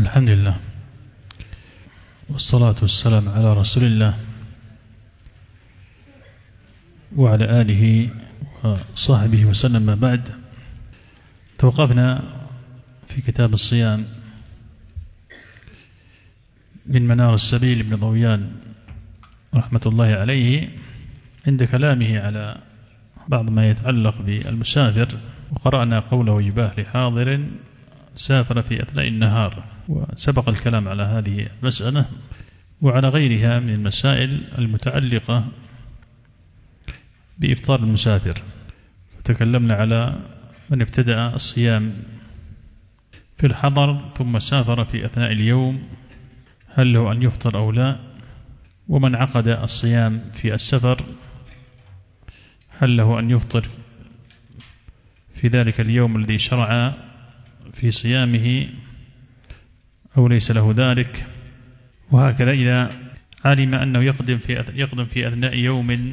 الحمد لله والصلاة والسلام على رسول الله وعلى آله وصحبه وسلم. ما بعد، توقفنا في كتاب الصيام من منار السبيل ابن ضويان رحمة الله عليه عند كلامه على بعض ما يتعلق بالمسافر، وقرأنا قوله يباح لحاضر سافر في أثناء النهار، وسبق الكلام على هذه المسألة وعلى غيرها من المسائل المتعلقة بإفطار المسافر. فتكلمنا على من ابتدأ الصيام في الحضر ثم سافر في أثناء اليوم، هل له أن يفطر أو لا؟ ومن عقد الصيام في السفر، هل له أن يفطر في ذلك اليوم الذي شرع في صيامه أو ليس له ذلك؟ وهكذا إذا علم أنه يقدم في أثناء يوم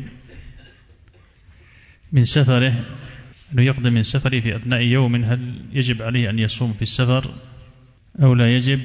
من سفره، أنه يقدم من سفره في أثناء يوم، هل يجب عليه أن يصوم في السفر أو لا يجب؟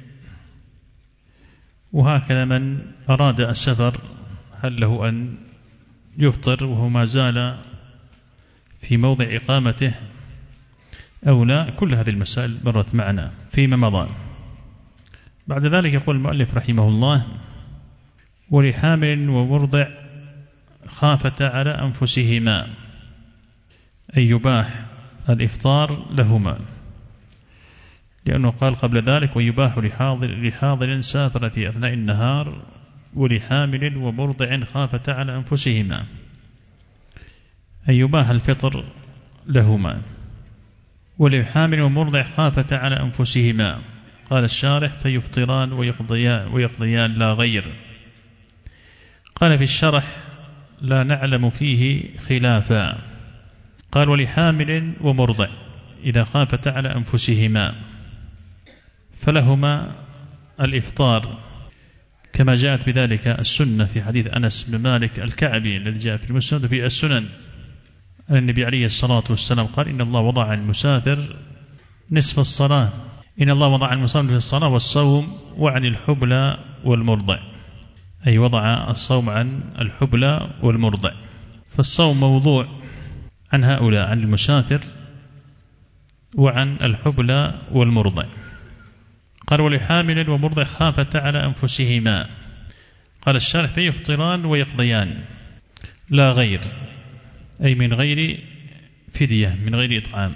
وهكذا من أراد السفر، هل له أن يفطر وهو ما زال في موضع إقامته أو لا؟ كل هذه المسائل مرت معنا فيما مضى. بعد ذلك يقول المؤلف رحمه الله: ولحامل ومرضع خافتا على أنفسهما، أي يباح الإفطار لهما، لأنه قال قبل ذلك: ويباح لحاضر سافر في أثناء النهار ولحامل ومرضع خافتا على أنفسهما، أي يباح الفطر لهما. ولحامل ومرضع خافتا على أنفسهما، قال الشارح: فيفطران ويقضيان لا غير. قال في الشرح: لا نعلم فيه خلافا. قال: ولحامل ومرضع إذا خافتا على أنفسهما فلهما الإفطار، كما جاءت بذلك السنة في حديث أنس بن مالك الكعبي الذي جاء في المسند في السنن أن النبي عليه الصلاة والسلام قال: إن الله وضع عن المسافر نصف الصلاة، إن الله وضع عن المسافر في الصلاة والصوم وعن الحبلى والمرضع، أي وضع الصوم عن الحبلى والمرضع. فالصوم موضوع عن هؤلاء، عن المسافر وعن الحبلى والمرضع. قال: ولحامل ومرضع خافتا على أنفسهما. قال الشارح: فيفطران ويقضيان لا غير، أي من غير فدية، من غير إطعام.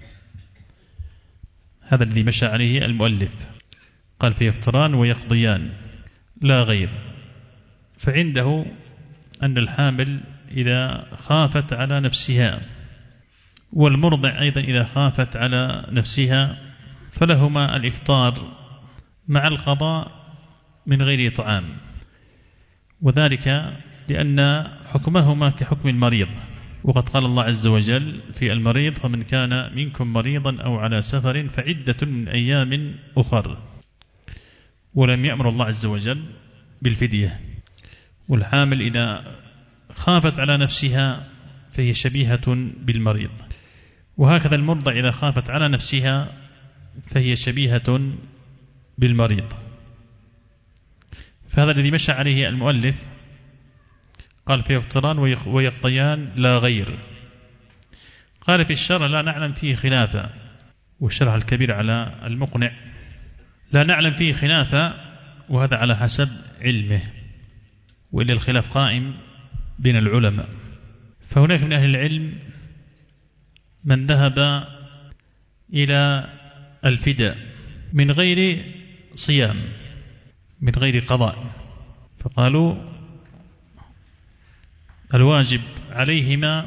هذا الذي مشى عليه المؤلف، قال: فيفطران ويقضيان لا غير. فعنده أن الحامل إذا خافت على نفسها والمرضع أيضا إذا خافت على نفسها فلهما الإفطار مع القضاء من غير إطعام، وذلك لأن حكمهما كحكم المريض، وقد قال الله عز وجل في المريض: فمن كان منكم مريضا أو على سفر فعدة من أيام أخر، ولم يأمر الله عز وجل بالفدية. والحامل إذا خافت على نفسها فهي شبيهة بالمريض، وهكذا المرضع إذا خافت على نفسها فهي شبيهة بالمريض. فهذا الذي مشى عليه المؤلف، قال: فيفطران ويقضيان لا غير. قال في الشرع: لا نعلم فيه خلافا، والشرح الكبير على المقنع: لا نعلم فيه خلافا، وهذا على حسب علمه، وإلا الخلاف قائم بين العلماء. فهناك من أهل العلم من ذهب إلى الفداء من غير صيام، من غير قضاء، فقالوا الواجب عليهما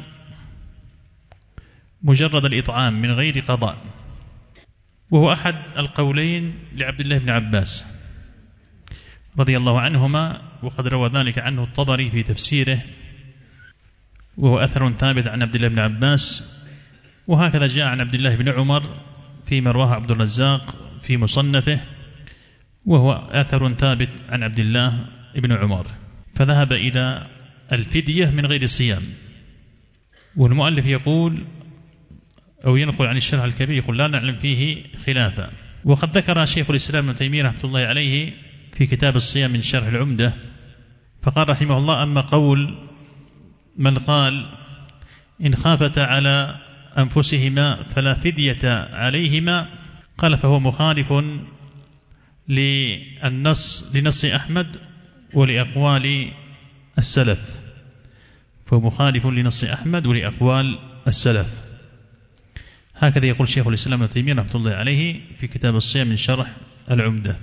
مجرد الإطعام من غير قضاء، وهو أحد القولين لعبد الله بن عباس رضي الله عنهما، وقد روى ذلك عنه الطبري في تفسيره، وهو أثر ثابت عن عبد الله بن عباس. وهكذا جاء عن عبد الله بن عمر فيما رواه عبد الرزاق في مصنفه، وهو أثر ثابت عن عبد الله بن عمر. فذهب إلى الفدية من غير صيام. والمؤلف يقول أو ينقل عن الشرح الكبير، يقول: لا نعلم فيه خلافا، وقد ذكر شيخ الإسلام ابن تيمية رحمة الله عليه في كتاب الصيام من شرح العمدة، فقال رحمه الله: أما قول من قال إن خافتا على أنفسهما فلا فدية عليهما، قال فهو مخالف لنص أحمد ولأقوال السلف، فهو مخالف لنص أحمد ولأقوال السلف. هكذا يقول شيخ الإسلام ابن تيمية رحمة الله عليه في كتاب الصيام من شرح العمدة.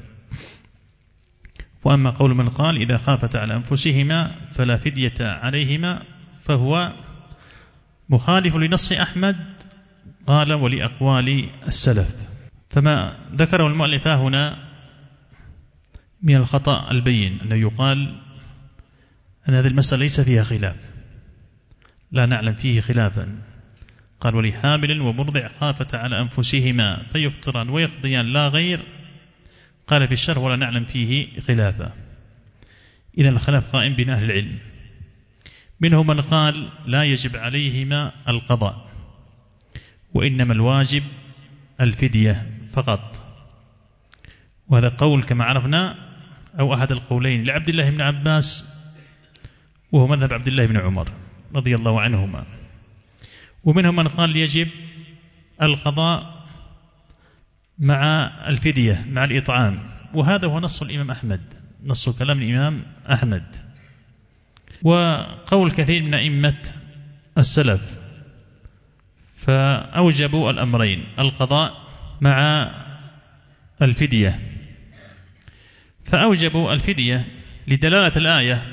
وأما قول من قال إذا خافت على أنفسهما فلا فدية عليهما، فهو مخالف لنص أحمد قال ولأقوال السلف. فما ذكره المؤلف هنا من الخطأ البين أنه يقال أن هذه المسألة ليس فيها خلاف، لا نعلم فيه خلافا. قال ولحامل ومرضع خافت على أنفسهما فيفطران ويقضيان لا غير، قال في الشرح ولا نعلم فيه خلافا. إذن الخلاف قائم بين أهل العلم، منهم من قال لا يجب عليهما القضاء، وإنما الواجب الفدية فقط، وهذا قول كما عرفنا أو أحد القولين لعبد الله بن عباس، وهو مذهب عبد الله بن عمر رضي الله عنهما. ومنهم من قال يجب القضاء مع الفدية مع الإطعام، وهذا هو نص الإمام أحمد، نص كلام الإمام أحمد وقول كثير من أئمة السلف، فأوجبوا الأمرين القضاء مع الفدية. فأوجبوا الفدية لدلالة الآية،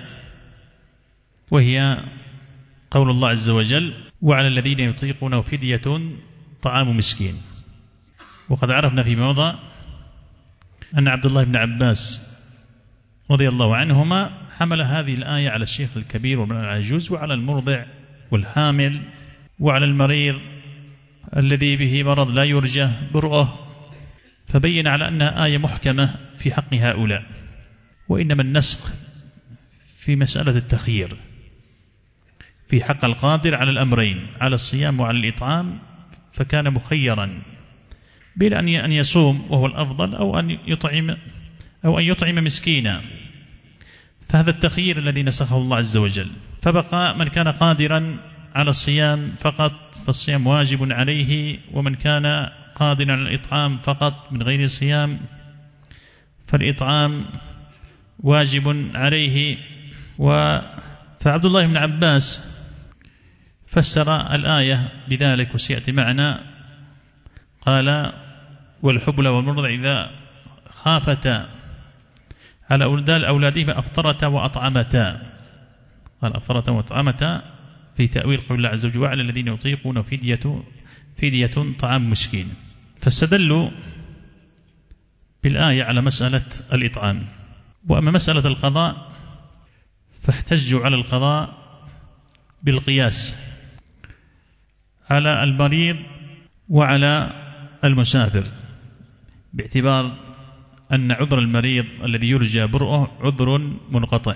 وهي قول الله عز وجل وعلى الذين يطيقونه فدية طعام مسكين. وقد عرفنا في موضع أن عبد الله بن عباس رضي الله عنهما حمل هذه الآية على الشيخ الكبير والمرأة العجوز وعلى المرضع والحامل وعلى المريض الذي به مرض لا يرجى برؤه، فبين على أنها آية محكمة في حق هؤلاء. وإنما النسخ في مسألة التخيير في حق القادر على الأمرين، على الصيام وعلى الإطعام، فكان مخيرا بين أن يصوم وهو الأفضل أو أن يطعم مسكينا، فهذا التخيير الذي نسخه الله عز وجل. فبقى من كان قادرا على الصيام فقط فالصيام واجب عليه، ومن كان قادرا على الإطعام فقط من غير صيام فالإطعام واجب عليه. فعبد الله بن عباس فسر الآية بذلك وسيأتي معنا، قال والحبل والمرضع إذا خافتا على أولادهما أفطرتا وأطعمتا، قال أفطرتا وأطعمتا في تأويل قول الله عز وجل وعلى الذين يطيقون فدية طعام مسكين. فاستدلوا بالآية على مسألة الإطعام. وأما مسألة القضاء فاحتجوا على القضاء بالقياس على المريض وعلى المسافر، باعتبار أن عذر المريض الذي يرجى برؤه عذر منقطع،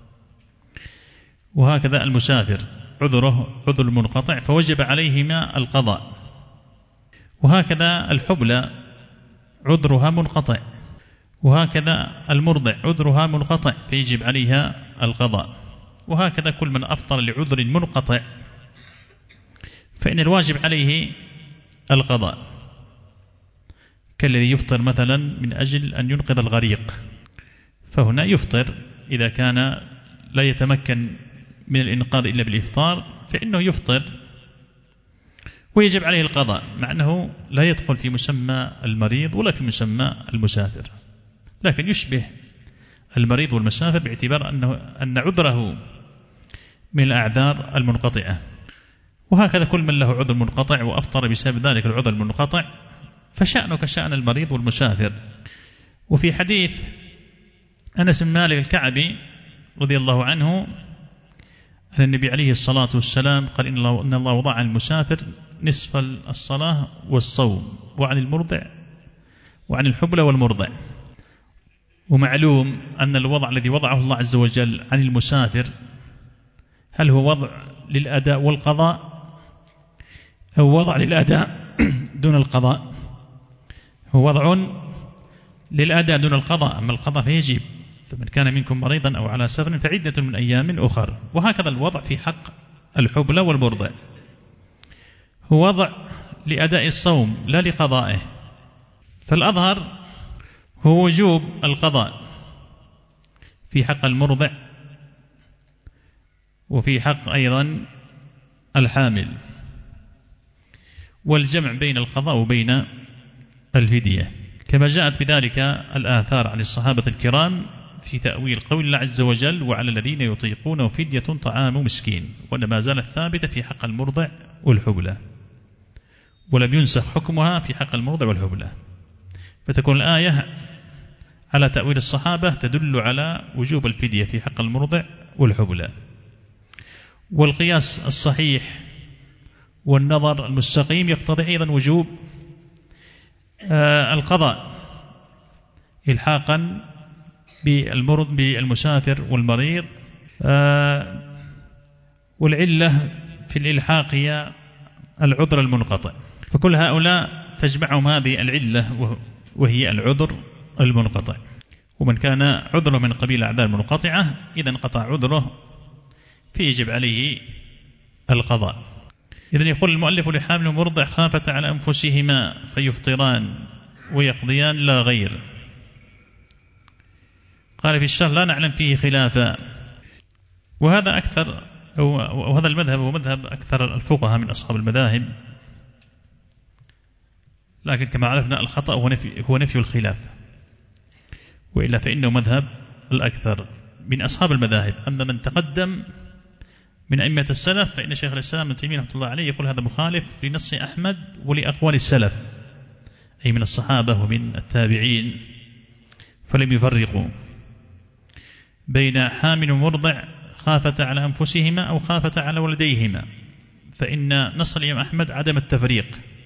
وهكذا المسافر عذره عذر منقطع فوجب عليهما القضاء، وهكذا الحبلى عذرها منقطع، وهكذا المرضع عذرها منقطع فيجب عليها القضاء، وهكذا كل من أفطر لعذر منقطع فإن الواجب عليه القضاء، كالذي يفطر مثلا من أجل أن ينقذ الغريق، فهنا يفطر إذا كان لا يتمكن من الإنقاذ إلا بالإفطار فإنه يفطر ويجب عليه القضاء، مع أنه لا يدخل في مسمى المريض ولا في مسمى المسافر، لكن يشبه المريض والمسافر باعتبار أن عذره من الأعذار المنقطعة. وهكذا كل من له عذر منقطع وأفطر بسبب ذلك العذر المنقطع فشأنه كشأن المريض والمسافر. وفي حديث أنس بن مالك الكعبي رضي الله عنه أن النبي عليه الصلاة والسلام قال إن الله وضع عن المسافر نصف الصلاة والصوم، وعن المرضع وعن الحبلى والمرضع. ومعلوم أن الوضع الذي وضعه الله عز وجل عن المسافر هل هو وضع للأداء والقضاء أو وضع للأداء دون القضاء؟ هو وضع للأداء دون القضاء. أما القضاء فيجب، فمن كان منكم مريضا أو على سفر فعدة من أيام أخر. وهكذا الوضع في حق الحبلى والمرضع، هو وضع لأداء الصوم لا لقضائه. فالأظهر هو وجوب القضاء في حق المرضع وفي حق أيضا الحامل، والجمع بين القضاء وبين الفدية، كما جاءت بذلك الآثار عن الصحابة الكرام في تأويل قول الله عز وجل: وعلى الذين يطيقونه فدية طعام مسكين، وأن ما زالت ثابتة في حق المرضع والحبلى، ولم ينسخ حكمها في حق المرضع والحبلى. فتكون الآية على تأويل الصحابة تدل على وجوب الفدية في حق المرضع والحبلى. والقياس الصحيح والنظر المستقيم يقتضي أيضا وجوب القضاء إلحاقا بالمسافر والمريض، والعلة في الإلحاق هي العذر المنقطع، فكل هؤلاء تجمعهم هذه العلة وهي العذر المنقطع. ومن كان عذره من قبيل الأعذار المنقطعة إذا انقطع عذره فيجب عليه القضاء. إذن يقول المؤلف: لحامل ومرضع خافت على أنفسهما فيفطران ويقضيان لا غير. قال في الشرح: لا نعلم فيه خلافا. وهذا أكثر وهذا المذهب هو مذهب أكثر الفقهاء من أصحاب المذاهب، لكن كما عرفنا الخطأ هو نفي الخلاف، وإلا فإنه مذهب الأكثر من أصحاب المذاهب. أما من تقدم من أئمة السلف فإن شيخ الإسلام ابن تيمية رحمه الله عليه يقول هذا مخالف لنص أحمد ولأقوال السلف، أي من الصحابة ومن التابعين، فلم يفرقوا بين حامل ومرضع خافت على أنفسهما أو خافت على ولديهما، فإن نص الإمام أحمد عدم التفريق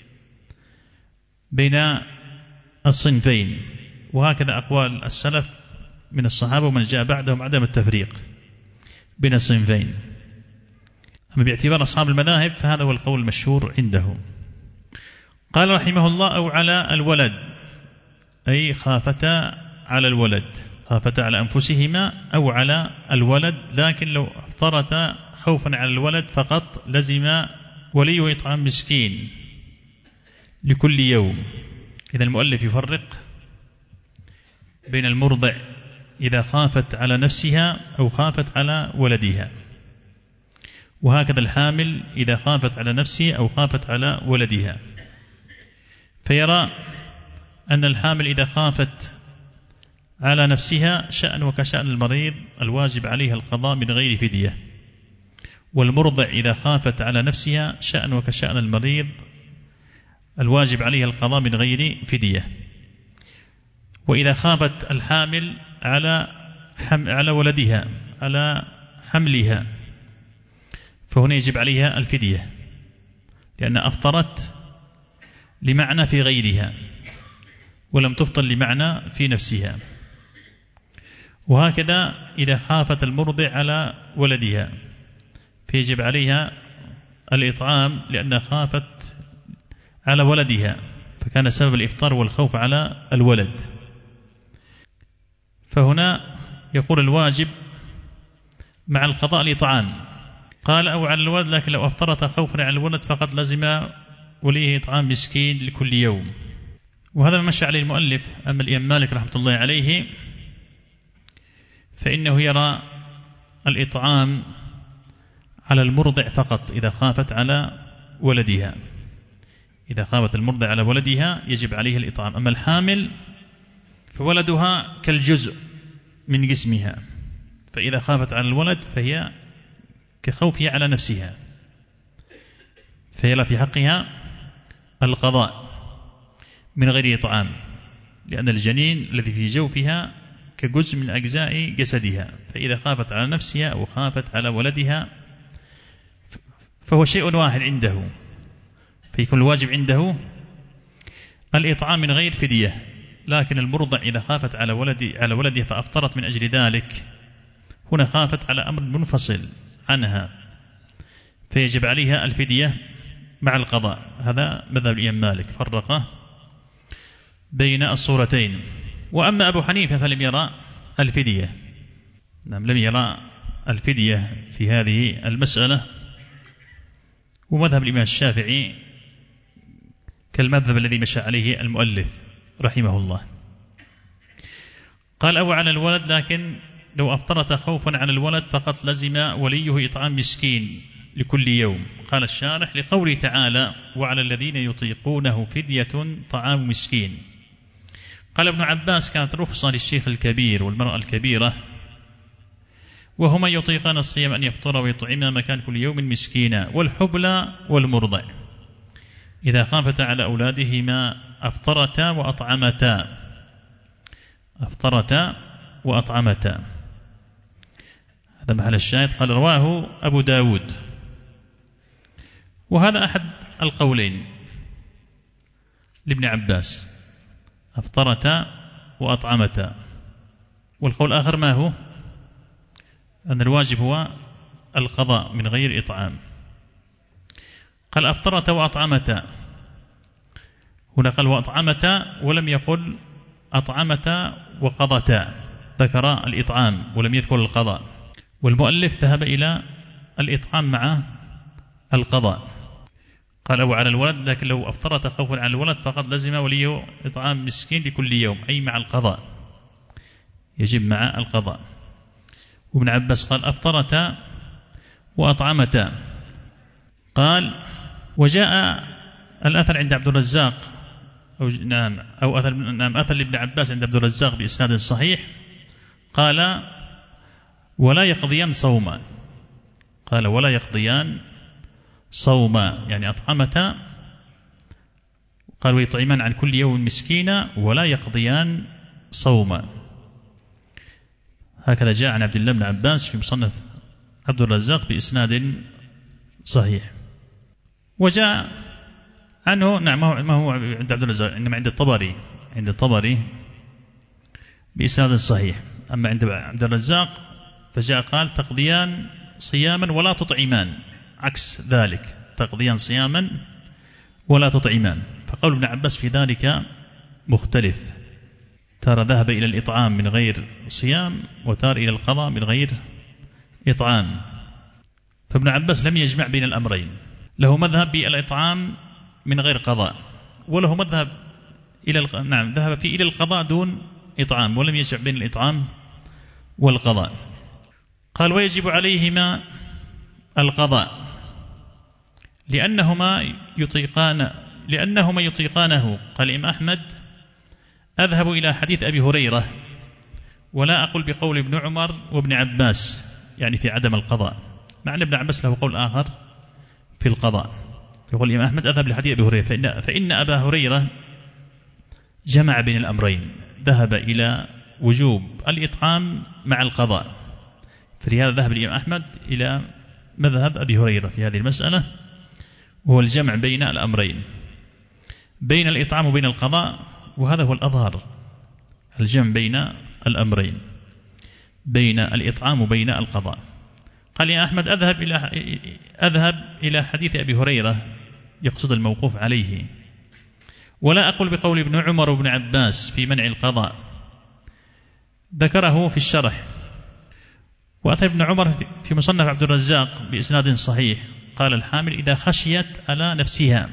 بين الصنفين، وهكذا أقوال السلف من الصحابة ومن جاء بعدهم عدم التفريق بين الصنفين. أما باعتبار أصحاب المذاهب فهذا هو القول المشهور عندهم. قال رحمه الله: أو على الولد، أي خافتا على الولد، خافتا على أنفسهما أو على الولد، لكن لو افترتا خوفا على الولد فقط لزم وليه إطعام مسكين لكل يوم. إذا المؤلف يفرق بين المرضع إذا خافت على نفسها أو خافت على ولدها، وهكذا الحامل إذا خافت على نفسها أو خافت على ولدها. فيرى أن الحامل إذا خافت على نفسها شأن وكشأن المريض الواجب عليها القضاء من غير فدية، والمرضع إذا خافت على نفسها شأن وكشأن المريض الواجب عليها القضاء من غير فدية. وإذا خافت الحامل على ولدها على حملها فهنا يجب عليها الفدية، لأن أفطرت لمعنى في غيرها ولم تفطر لمعنى في نفسها. وهكذا إذا خافت المرضع على ولدها فيجب عليها الإطعام لأنها خافت على ولدها، فكان سبب الإفطار والخوف على الولد. فهنا يقول الواجب مع القضاء الإطعام. قال: أو على الولد، لكن لو أفطرت خوفا على الولد فقد لزم وليه إطعام مسكين لكل يوم. وهذا ما مشى عليه المؤلف. أما الإمام مالك رحمة الله عليه فإنه يرى الإطعام على المرضع فقط إذا خافت على ولدها، إذا خافت المرضع على ولدها يجب عليه الإطعام. أما الحامل فولدها كالجزء من جسمها، فإذا خافت على الولد فهي كخوفها على نفسها، فيرى في حقها القضاء من غير إطعام، لأن الجنين الذي في جوفها كجزء من أجزاء جسدها، فإذا خافت على نفسها أو خافت على ولدها فهو شيء واحد عنده، فيكون الواجب عنده الإطعام من غير فدية. لكن المرضع إذا خافت على ولدها فأفطرت من أجل ذلك، هنا خافت على أمر منفصل عنها فيجب عليها الفدية مع القضاء. هذا مذهب الإمام مالك، فرق بين الصورتين. وأما أبو حنيفة فلم يرى الفدية، نعم لم يرى الفدية في هذه المسألة. ومذهب الإمام الشافعي كالمذهب الذي مشى عليه المؤلف رحمه الله. قال أو على الولد، لكن لو أفطرت خوفا على الولد فقط لزم وليه إطعام مسكين لكل يوم. قال الشارح لقوله تعالى وعلى الذين يطيقونه فدية طعام مسكين. قال ابن عباس كانت رخصة للشيخ الكبير والمرأة الكبيرة وهما يطيقان الصيام أن يفطر ويطعما مكان كل يوم مسكينا، والحبلى والمرضع إذا خافتا على أولادهما أفطرتا وأطعمتا، أفطرتا وأطعمتا. هذا محل الشاهد. قال رواه أبو داود، وهذا أحد القولين لابن عباس، أفطرتا وأطعمتا. والقول الآخر ما هو؟ أن الواجب هو القضاء من غير إطعام. قال أفطرتا وأطعمتا، هنا قال وأطعمتا ولم يقل أطعمتا وقضتا، ذكر الإطعام ولم يذكر القضاء، والمؤلف ذهب إلى الإطعام مع القضاء. قال أو على الولد، لكن لو أفطرت خوفا على الولد فقد لزم وليه إطعام مسكين لكل يوم، أي مع القضاء، يجب مع القضاء. وابن عباس قال أفطرتا وأطعمتا. قال وجاء الأثر عند عبد الرزاق أو أثر لابن عباس عند عبد الرزاق بإسناد صحيح، قال ولا يقضيان صوما، قال ولا يقضيان صوما يعني أطعمتا، قال ويطعمان عن كل يوم مسكينا ولا يقضيان صوما. هكذا جاء عن عبد الله بن عباس في مصنف عبد الرزاق بإسناد صحيح. وجاء عنه نعم ما هو عند عبد الرزاق، إنما عند الطبري بإسناد صحيح. أما عند عبد الرزاق فجاء قال تقضيان صياما ولا تطعمان، عكس ذلك، تقضيان صياما ولا تطعمان. فقول ابن عباس في ذلك مختلف، ترى ذهب إلى الإطعام من غير صيام، وتار إلى القضاء من غير إطعام. فابن عباس لم يجمع بين الأمرين، له مذهب بالإطعام من غير قضاء، وله مذهب ذهب فيه إلى القضاء دون إطعام، ولم يجمع بين الإطعام والقضاء. قال ويجب عليهما القضاء لأنهما يطيقانه. قال الإمام أحمد أذهب إلى حديث أبي هريرة ولا أقول بقول ابن عمر وابن عباس، يعني في عدم القضاء، مع أن ابن عباس له قول آخر في القضاء. يقول الإمام أحمد أذهب لحديث أبي هريرة فإن أبا هريرة جمع بين الأمرين، ذهب إلى وجوب الإطعام مع القضاء، فلهذا ذهب الإمام أحمد إلى مذهب أبي هريرة في هذه المسألة، وهو الجمع بين الأمرين، بين الإطعام وبين القضاء، وهذا هو الأظهر، الجمع بين الأمرين، بين الإطعام وبين القضاء. قال يا أحمد أذهب إلى حديث أبي هريرة، يقصد الموقوف عليه، ولا أقول بقول ابن عمر وابن عباس في منع القضاء، ذكره في الشرح. وأثر ابن عمر في مصنف عبد الرزاق بإسناد صحيح، قال الحامل إذا خشيت على نفسها،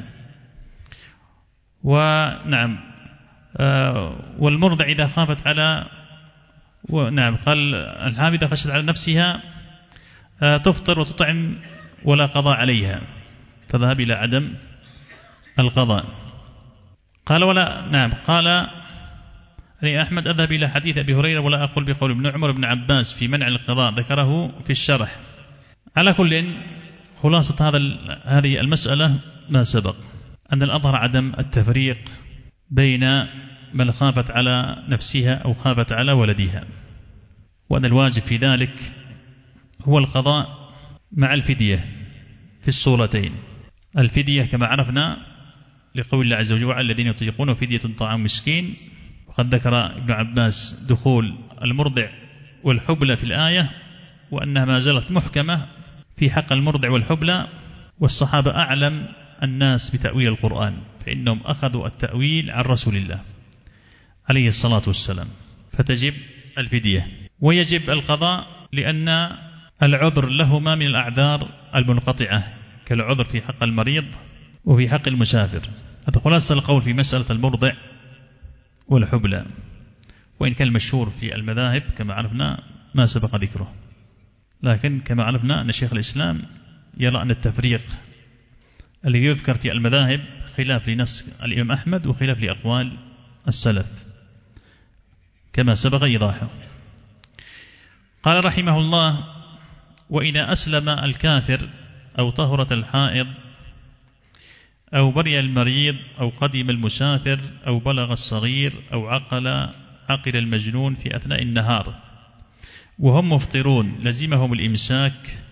والمرضع إذا خافت على قال الحامل إذا خشيت على نفسها تفطر وتطعم ولا قضاء عليها، فذهب إلى عدم القضاء. قال قال أحمد أذهب إلى حديث أبي هريرة ولا أقول بقول ابن عمر بن عباس في منع القضاء، ذكره في الشرح. على كل خلاصة هذه المسألة ما سبق، أن الأظهر عدم التفريق بين من خافت على نفسها أو خافت على ولدها، وأن الواجب في ذلك هو القضاء مع الفدية في الصورتين. الفدية كما عرفنا لقول الله عز وجل الذين يطيقون فدية طعام مسكين، وقد ذكر ابن عباس دخول المرضع والحبلى في الآية، وأنها ما زالت محكمة في حق المرضع والحبلى، والصحابة أعلم الناس بتأويل القرآن، فإنهم أخذوا التأويل عن رسول الله عليه الصلاة والسلام، فتجب الفدية. ويجب القضاء لأن العذر لهما من الأعذار المنقطعة، كالعذر في حق المريض وفي حق المسافر. هذا خلاصة القول في مسألة المرضع والحبلى، وإن كان المشهور في المذاهب كما عرفنا ما سبق ذكره، لكن كما عرفنا أن شيخ الإسلام يرى أن التفريق الذي يذكر في المذاهب خلاف لنص الإمام أحمد وخلاف لأقوال السلف كما سبق إيضاحه. قال رحمه الله: وإذا أسلم الكافر أو طهرت الحائض أو برئ المريض أو قدم المسافر أو بلغ الصغير أو عقل المجنون في أثناء النهار وهم مفطرون لزمهم الإمساك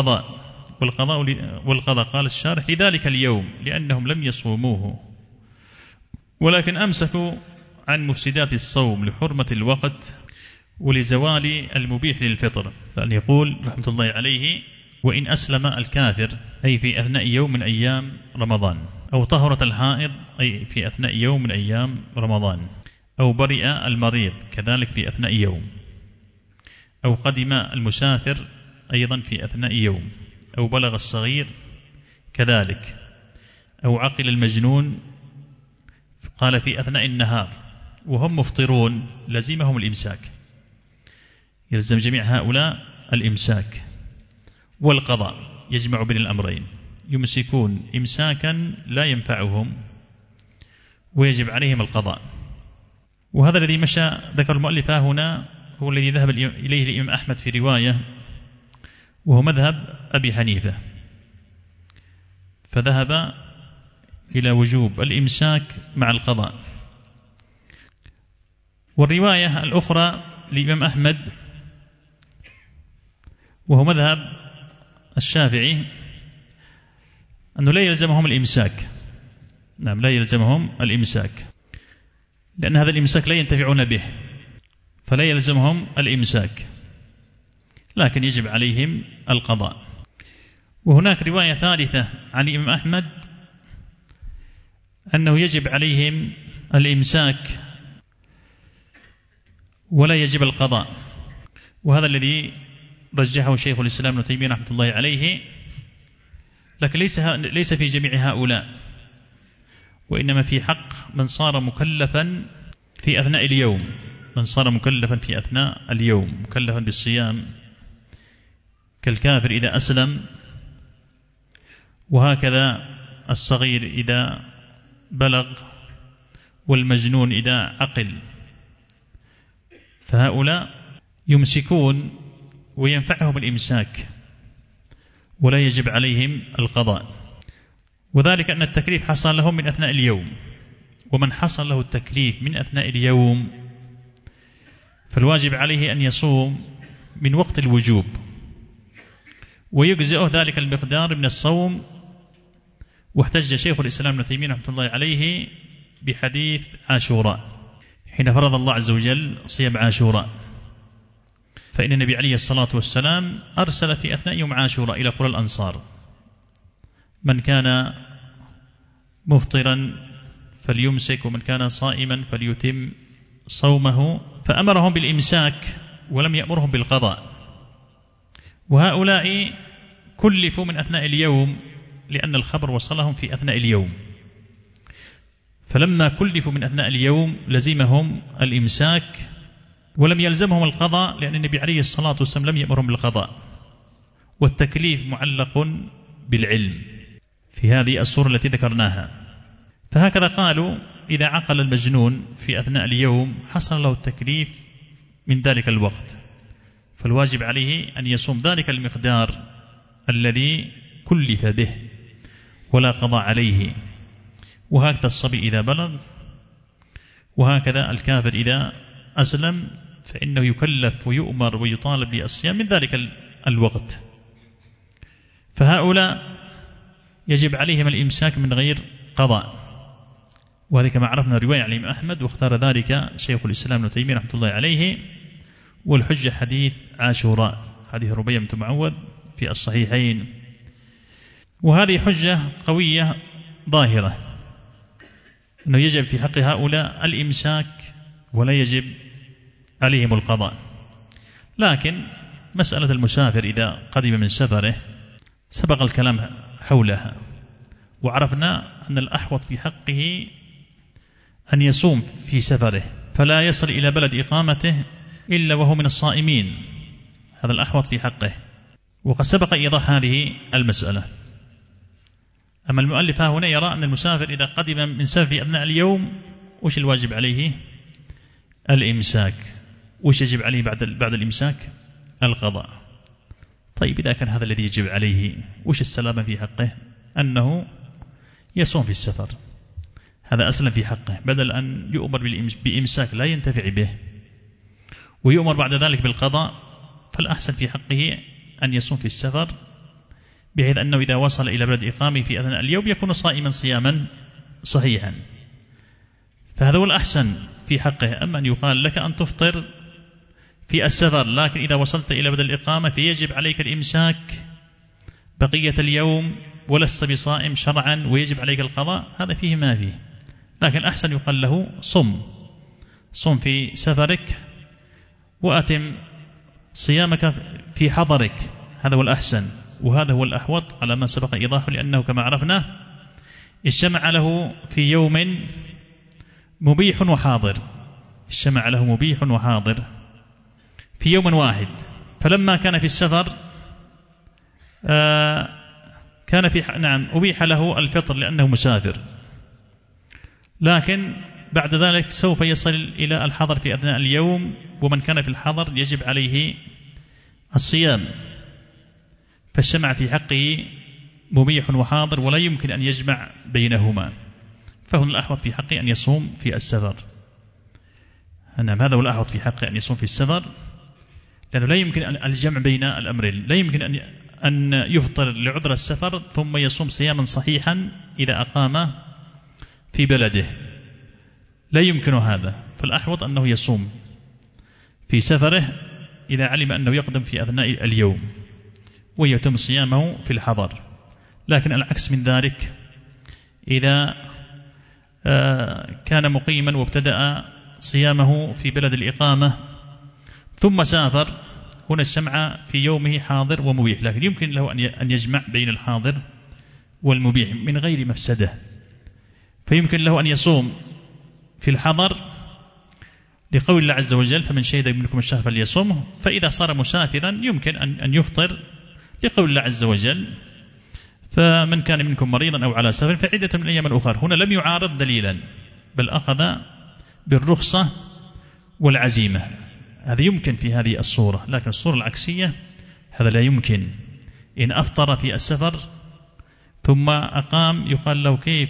والقضاء قال الشارح لذلك اليوم لأنهم لم يصوموه، ولكن أمسكوا عن مفسدات الصوم لحرمة الوقت ولزوال المبيح للفطر. لأن يقول رحمة الله عليه: وإن أسلم الكافر أي في أثناء يوم من أيام رمضان، أو طهرت الحائض أي في أثناء يوم من أيام رمضان، أو برئ المريض كذلك في أثناء يوم، أو قدم المسافر أيضا في أثناء يوم، أو بلغ الصغير كذلك، أو عقل المجنون قال في أثناء النهار وهم مفطرون لزمهم الإمساك، يلزم جميع هؤلاء الإمساك والقضاء، يجمع بين الأمرين، يمسكون إمساكا لا ينفعهم ويجب عليهم القضاء. وهذا الذي مشى ذكر المؤلف هنا هو الذي ذهب إليه الإمام أحمد في رواية، وهو مذهب أبي حنيفة، فذهب إلى وجوب الإمساك مع القضاء. والرواية الأخرى للإمام أحمد وهو مذهب الشافعي أنه لا يلزمهم الإمساك. نعم، لا يلزمهم الإمساك، لأن هذا الإمساك لا ينتفعون به، فلا يلزمهم الإمساك، لكن يجب عليهم القضاء. وهناك رواية ثالثة عن الإمام أحمد أنه يجب عليهم الإمساك ولا يجب القضاء، وهذا الذي رجحه شيخ الإسلام ابن تيمية رحمة الله عليه، لكن ليس في جميع هؤلاء، وإنما في حق من صار مكلفا في أثناء اليوم، من صار مكلفا في أثناء اليوم مكلفا بالصيام، كالكافر إذا أسلم، وهكذا الصغير إذا بلغ، والمجنون إذا عقل، فهؤلاء يمسكون وينفعهم الإمساك ولا يجب عليهم القضاء، وذلك أن التكليف حصل لهم من أثناء اليوم، ومن حصل له التكليف من أثناء اليوم فالواجب عليه أن يصوم من وقت الوجوب، ويجزئه ذلك المقدار من الصوم. واحتج شيخ الإسلام ابن تيمية رحمة الله عليه بحديث عاشوراء حين فرض الله عز وجل صيام عاشوراء، فإن النبي عليه الصلاة والسلام أرسل في أثناء يوم عاشوراء إلى قرى الأنصار من كان مفطرا فليمسك ومن كان صائما فليتم صومه، فأمرهم بالإمساك ولم يأمرهم بالقضاء. وهؤلاء كلفوا من أثناء اليوم لأن الخبر وصلهم في أثناء اليوم، فلما كلفوا من أثناء اليوم لزمهم الإمساك ولم يلزمهم القضاء، لأن النبي عليه الصلاة والسلام لم يأمرهم بالقضاء، والتكليف معلق بالعلم في هذه الصورة التي ذكرناها. فهكذا قالوا إذا عقل المجنون في أثناء اليوم حصل له التكليف من ذلك الوقت، فالواجب عليه أن يصوم ذلك المقدار الذي كلف به ولا قضاء عليه. وهكذا الصبي إذا بلغ، وهكذا الكافر إذا أسلم، فإنه يكلف ويؤمر ويطالب بالصيام من ذلك الوقت. فهؤلاء يجب عليهم الإمساك من غير قضاء، وهذا كما عرفنا رواية عن الإمام أحمد، واختار ذلك شيخ الإسلام ابن تيمية رحمة الله عليه. والحجة حديث عاشوراء، حديث ربيع بن معوذ في الصحيحين، وهذه حجة قوية ظاهرة أنه يجب في حق هؤلاء الإمساك ولا يجب عليهم القضاء. لكن مسألة المسافر إذا قدم من سفره سبق الكلام حولها، وعرفنا أن الأحوط في حقه أن يصوم في سفره فلا يصل إلى بلد إقامته إلا وهو من الصائمين، هذا الأحوط في حقه، وقد سبق إيضاح هذه المسألة. أما المؤلف هنا يرى أن المسافر إذا قدم من سفره أثناء اليوم وش الواجب عليه؟ الإمساك. وش يجب عليه بعد الإمساك؟ القضاء. طيب إذا كان هذا الذي يجب عليه وش السلامة في حقه؟ أنه يصوم في السفر، هذا أسلم في حقه، بدل أن يؤمر بإمساك لا ينتفع به ويؤمر بعد ذلك بالقضاء، فالأحسن في حقه أن يصوم في السفر، بحيث أنه إذا وصل إلى بلد إقامه في أثناء اليوم يكون صائما صياما صحيحا، فهذا هو الأحسن في حقه. أما أن يقال لك أن تفطر في السفر لكن إذا وصلت إلى بلد الإقامة فيجب عليك الإمساك بقية اليوم ولست بصائم شرعا ويجب عليك القضاء، هذا فيه ما فيه. لكن الأحسن يقال له صم في سفرك وأتم صيامك في حضرك، هذا هو الأحسن، وهذا هو الأحوط على ما سبق إيضاحه، لأنه كما عرفنا اجتمع له في يوم مبيح وحاضر، اجتمع له مبيح وحاضر في يوم واحد، فلما كان في السفر كان في أبيح له الفطر لأنه مسافر، لكن بعد ذلك سوف يصل إلى الحضر في أثناء اليوم، ومن كان في الحضر يجب عليه الصيام، فاجتمع في حقه مبيح وحاضر ولا يمكن أن يجمع بينهما، فهنا الأحوط في حقه أن يصوم في السفر. نعم، هذا هو الأحوط في حقه أن يصوم في السفر، لأنه لا يمكن الجمع بين الأمرين، لا يمكن أن يفطر لعذر السفر ثم يصوم صياما صحيحا إذا أقام في بلده، لا يمكن هذا، فالأحوط أنه يصوم في سفره إذا علم أنه يقدم في أثناء اليوم ويتم صيامه في الحضر. لكن العكس من ذلك، إذا كان مقيما وابتدأ صيامه في بلد الإقامة ثم سافر، هنا اجتمع في يومه حاضر ومبيح، لكن يمكن له أن يجمع بين الحاضر والمبيح من غير مفسدة، فيمكن له أن يصوم في الحضر لقول الله عز وجل فمن شهد منكم الشهر فليصومه، فإذا صار مسافرا يمكن أن يفطر لقول الله عز وجل فمن كان منكم مريضا أو على سفر فعدة من أيام أخرى. هنا لم يعارض دليلا بل أخذ بالرخصة والعزيمة، هذا يمكن في هذه الصورة، لكن الصورة العكسية هذا لا يمكن. إن أفطر في السفر ثم أقام يقال له كيف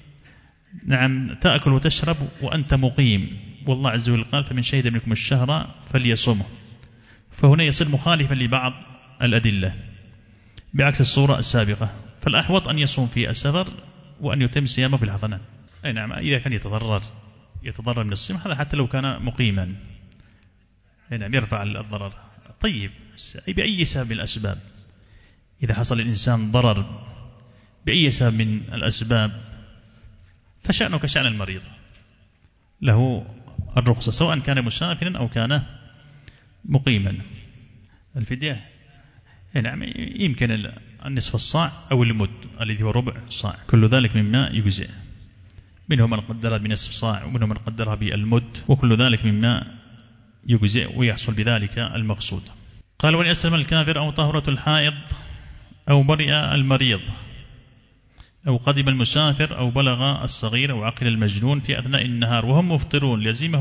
تأكل وتشرب وأنت مقيم، والله عز وجل قال فمن شهد منكم الشهر فليصومه، فهنا يصير مخالفا لبعض الأدلة بعكس الصورة السابقة. فالأحوط أن يصوم في السفر وأن يتم صيامه في الحضر. أي نعم، إذا كان يتضرر من الصيام هذا حتى لو كان مقيما، أي نعم، يرفع الضرر. طيب بأي سبب من الأسباب، إذا حصل الإنسان ضرر بأي سبب من الأسباب فشأنه كشأن المريض، له الرخصة سواء كان مسافرا أو كان مقيما. الفدية نعم يمكن النصف الصاع أو المد الذي هو ربع صاع، كل ذلك مما يجزئ، منهم من قدرها بنصف صاع ومنهم من قدرها بالمد، وكل ذلك مما يجزئ ويحصل بذلك المقصود. قال وإن أسلم الكافر أو طهرة الحائض أو برئ المريض أو قدم المسافر أو بلغ الصغير أو عقل المجنون في أثناء النهار وهم مفطرون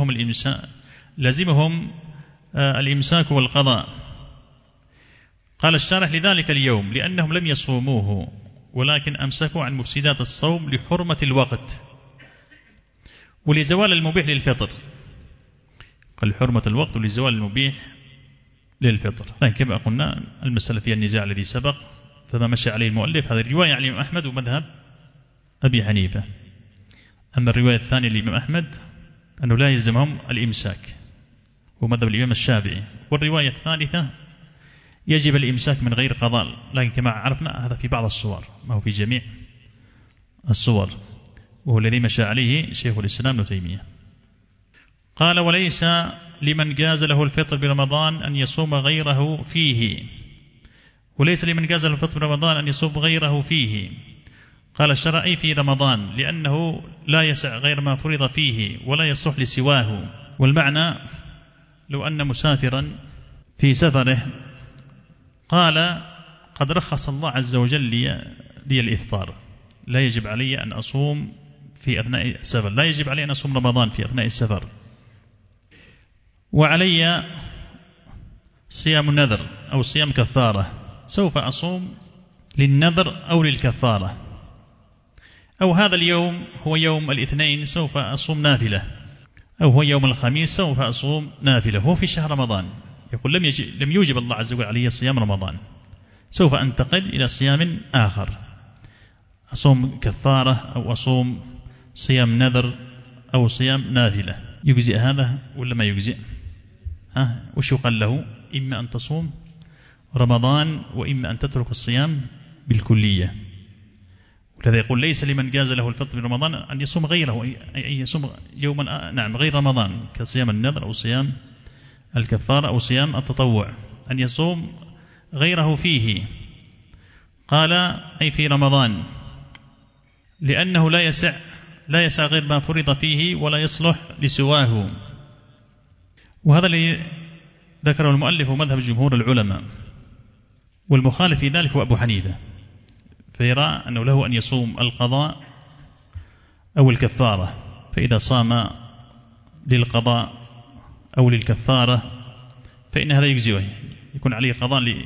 لزمهم الإمساك والقضاء. قال الشارح لذلك اليوم لأنهم لم يصوموه ولكن أمسكوا عن مفسدات الصوم لحرمة الوقت ولزوال المبيح للفطر. قال حرمة الوقت ولزوال المبيح للفطر. لكن كما قلنا المسألة فيها النزاع الذي سبق، فما مشى عليه المؤلف هذه الرواية عن الإمام أحمد ومذهب أبي حنيفة. أما الرواية الثانية للإمام أحمد أنه لا يلزمهم الإمساك ومذهب الإمام الشافعي، والرواية الثالثة يجب الإمساك من غير قضاء، لكن كما عرفنا هذا في بعض الصور ما هو في جميع الصور، وهو الذي مشى عليه شيخ الإسلام ابن تيمية. قال وليس لمن جاز له الفطر برمضان أن يصوم غيره فيه. وليس لمن جاز له الفطر برمضان أن يصوم غيره فيه. قال الشرع أي في رمضان، لأنه لا يسع غير ما فرض فيه ولا يصح لسواه. والمعنى لو أن مسافرا في سفره قال قد رخص الله عز وجل لي الإفطار، لا يجب علي أن أصوم في أثناء السفر، لا يجب علي أن أصوم رمضان في أثناء السفر، وعلي صيام النذر أو صيام كفارة، سوف أصوم للنذر أو للكفارة. أو هذا اليوم هو يوم الاثنين سوف أصوم نافلة، أو هو يوم الخميس سوف أصوم نافلة، هو في شهر رمضان. يقول لم يوجب الله عز وجل علي صيام رمضان، سوف أنتقل إلى صيام آخر، أصوم كفارة أو أصوم صيام نذر أو صيام نافلة. يجزئ هذا ولا ما يجزئ؟ وش يقال له؟ إما أن تصوم رمضان وإما أن تترك الصيام بالكلية. ولذا يقول ليس لمن جاز له الفطر من رمضان أن يصوم غيره، أي يصوم يوما غير رمضان كصيام النذر أو صيام الكفارة أو صيام التطوع، أن يصوم غيره فيه. قال أي في رمضان، لأنه لا يسع غير ما فرض فيه ولا يصلح لسواه. وهذا اللي ذكره المؤلف مذهب جمهور العلماء، والمخالف في ذلك هو أبو حنيفة، فيرى أنه له أن يصوم القضاء أو الكفارة، فإذا صام للقضاء أو للكفارة فإن هذا يجزئه، يكون عليه قضاء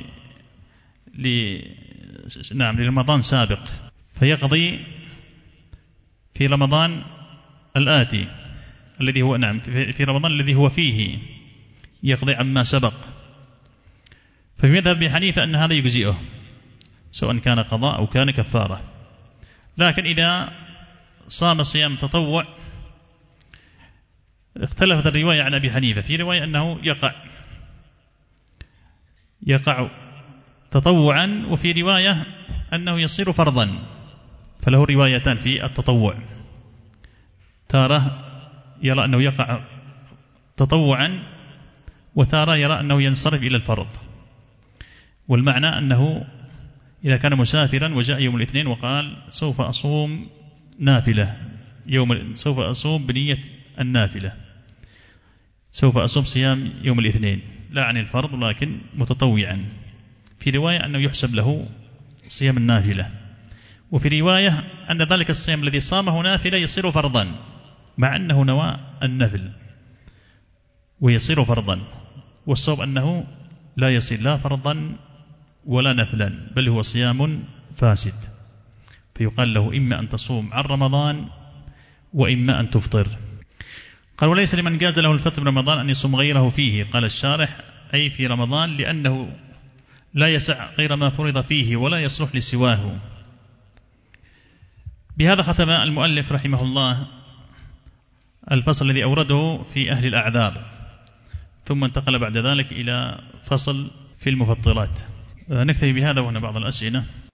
لرمضان سابق، فيقضي في رمضان الآتي الذي هو في رمضان الذي هو فيه، يقضي عما سبق. ففي مذهب أبي حنيفة أن هذا يجزئه سواء كان قضاء أو كان كفارة. لكن إذا صام صيام تطوع اختلفت الرواية عن أبي حنيفة، في رواية أنه يقع تطوعا، وفي رواية أنه يصير فرضا، فله روايتان في التطوع، تارة يرى أنه يقع تطوعا وتارة يرى أنه ينصرف إلى الفرض. والمعنى أنه إذا كان مسافرا وجاء يوم الاثنين وقال سوف أصوم نافلة سوف أصوم بنية النافلة، سوف أصوم صيام يوم الاثنين لا عن الفرض لكن متطوعا، في رواية أنه يحسب له صيام النافلة، وفي رواية أن ذلك الصيام الذي صامه نافلة يصير فرضا مع أنه نوى النفل ويصير فرضا، والصواب أنه لا يصير لا فرضا ولا نفلا، بل هو صيام فاسد، فيقال له إما أن تصوم عن رمضان وإما أن تفطر. قال وليس لمن جاز له الفطر برمضان أن يصوم غيره فيه. قال الشارح أي في رمضان، لأنه لا يسع غير ما فرض فيه ولا يصلح لسواه. بهذا ختم المؤلف رحمه الله الفصل الذي أورده في أهل الأعذار، ثم انتقل بعد ذلك إلى فصل في المفطرات. نكتفي بهذا وهنا بعض الأسئلة.